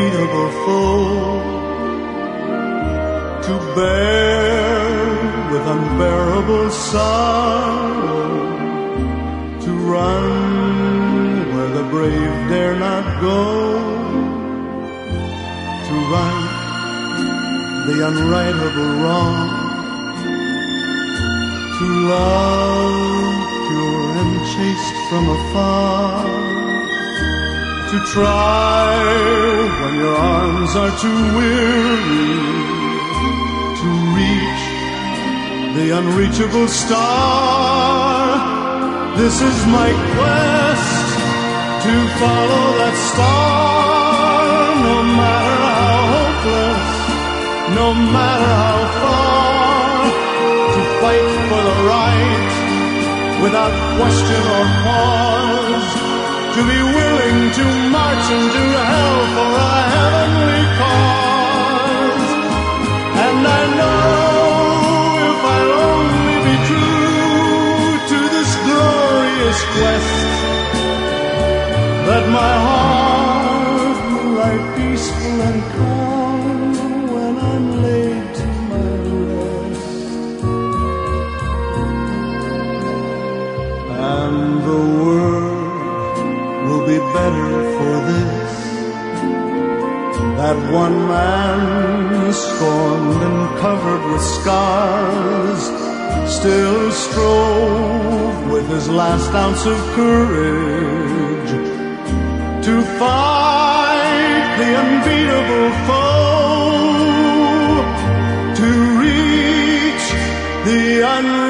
unbeatable foe, to bear with unbearable sorrow, to run where the brave dare not go, to right the unrightable wrong, to love pure and chaste from afar, to try when your arms are too weary, to reach the unreachable star. This is my quest, to follow that star, no matter how hopeless, no matter how far, to fight for the right without question or pause, to be willing to march into hell for a heavenly cause. And I know if I'll only be true to this glorious quest, that my heart will lie peaceful and calm when I'm laid to my rest. And the world will be better for this, that one man, scorned and covered with scars, still strove with his last ounce of courage to fight the unbeatable foe, to reach the